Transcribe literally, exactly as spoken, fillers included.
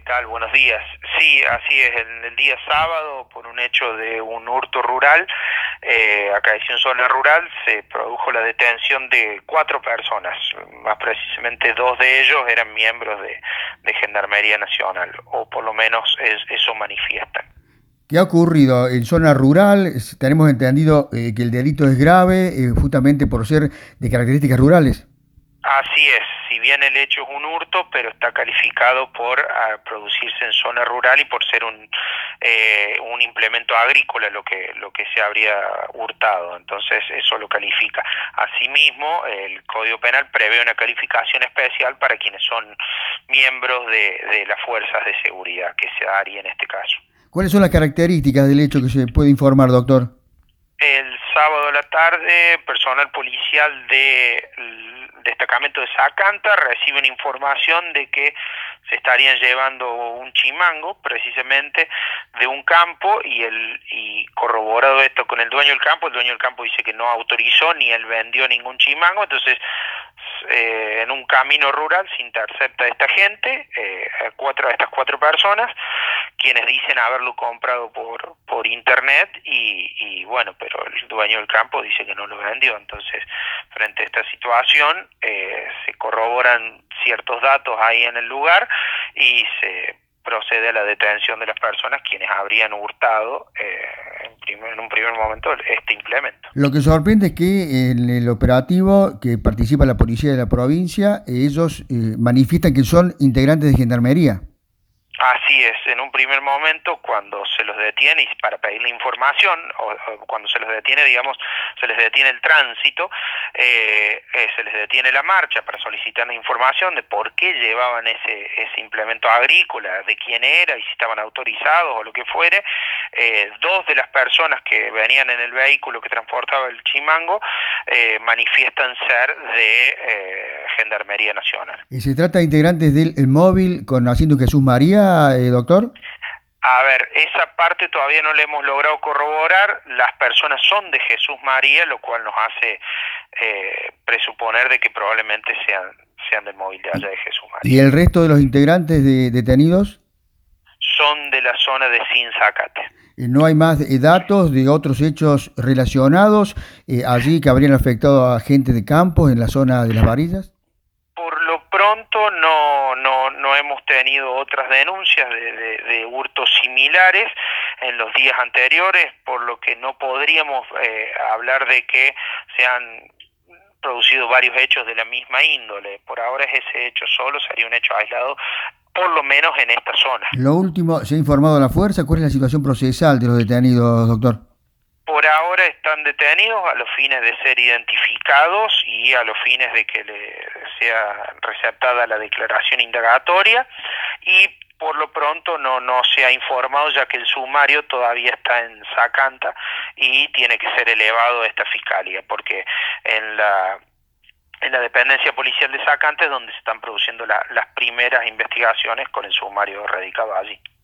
tal? Buenos días. Sí, así es. El, el día sábado, por un hecho de un hurto rural, eh, acá en zona rural, se produjo la detención de cuatro personas. Más precisamente, dos de ellos eran miembros de, de Gendarmería Nacional, o por lo menos es, eso manifiestan. ¿Qué ha ocurrido en zona rural? Es- Tenemos entendido eh, que el delito es grave eh, justamente por ser de características rurales. Así es, si bien el hecho es un hurto, pero está calificado por ah, producirse en zona rural y por ser un eh, un implemento agrícola lo que lo que se habría hurtado, entonces eso lo califica. Asimismo, el Código Penal prevé una calificación especial para quienes son miembros de, de las fuerzas de seguridad, que se daría en este caso. ¿Cuáles son las características del hecho que se puede informar, doctor? El sábado a la tarde, personal policial del destacamento de Sacanta reciben información de que se estarían llevando un chimango, precisamente, de un campo, y el y corroborado esto con el dueño del campo. El dueño del campo dice que no autorizó ni él vendió ningún chimango. Entonces, eh, en un camino rural se intercepta a esta gente, eh, a cuatro a estas cuatro personas, quienes dicen haberlo comprado por por internet, y, y bueno, pero el dueño del campo dice que no lo vendió. Entonces, frente a esta situación, eh, se corroboran ciertos datos ahí en el lugar y se procede a la detención de las personas quienes habrían hurtado eh, en, primer, en un primer momento este implemento. Lo que sorprende es que en el operativo que participa la policía de la provincia, eh, ellos eh, manifiestan que son integrantes de Gendarmería. Así es, en un primer momento, cuando se los detiene y para pedirle información, o, o cuando se los detiene, digamos, se les detiene el tránsito, eh, eh, se les detiene la marcha para solicitar la información de por qué llevaban ese, ese implemento agrícola, de quién era y si estaban autorizados o lo que fuere. Eh, dos de las personas que venían en el vehículo que transportaba el chimango eh, manifiestan ser de eh, Gendarmería Nacional. Eh, ¿Se trata de integrantes del el móvil con asiento Jesús María, eh, doctor? A ver, esa parte todavía no la hemos logrado corroborar. Las personas son de Jesús María, lo cual nos hace eh, presuponer de que probablemente sean, sean del móvil de allá ¿Y, de Jesús y María. el resto de los integrantes de- detenidos? Son de la zona de Sinzacate. Eh, ¿No hay más eh, datos de otros hechos relacionados eh, allí que habrían afectado a gente de campo en la zona de las varillas? Por lo pronto no, no, no hemos tenido otras denuncias de, de, de hurtos similares en los días anteriores, por lo que no podríamos eh, hablar de que se han producido varios hechos de la misma índole. Por ahora es ese hecho solo, sería un hecho aislado, por lo menos en esta zona. Lo último, ¿se ha informado a la fuerza? ¿Cuál es la situación procesal de los detenidos, doctor? Por ahora están detenidos a los fines de ser identificados y a los fines de que le sea receptada la declaración indagatoria, y por lo pronto no, no se ha informado, ya que el sumario todavía está en Sacanta y tiene que ser elevado a esta fiscalía, porque en la en la dependencia policial de Sacanta es donde se están produciendo la, las primeras investigaciones con el sumario radicado allí.